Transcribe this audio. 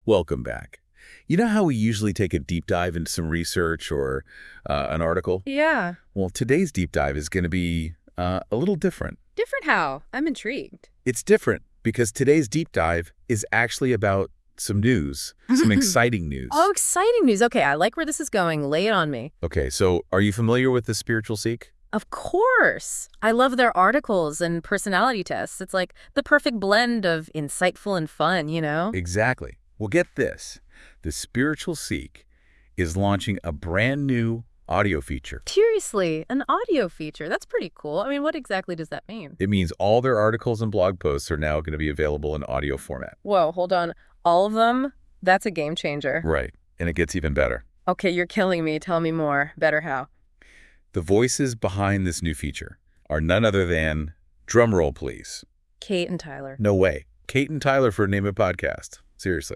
Welcome back. You know how we usually take a deep dive into some research or an article? Yeah. Well, today's deep dive is going to be a little different. Different how? I'm intrigued. It's different because today's deep dive is actually about some news, some exciting news. Oh, exciting news. Okay, I like where this is going. Lay it on me. Okay, so are you familiar with the Spiritual Seek? Of course. I love their articles and personality tests. It's like the perfect blend of insightful and fun, you know? Exactly. Well, get this. The Spiritual Seek is launching a brand new audio feature. Seriously, an audio feature. That's pretty cool. I mean, what exactly does that mean? It means all their articles and blog posts are now going to be available in audio format. Whoa, hold on. All of them? That's a game changer. Right. And it gets even better. Okay, you're killing me. Tell me more. Better how? The voices behind this new feature are none other than, drumroll please. Kate and Tyler. No way. Kate and Tyler for Name It Podcast. Seriously.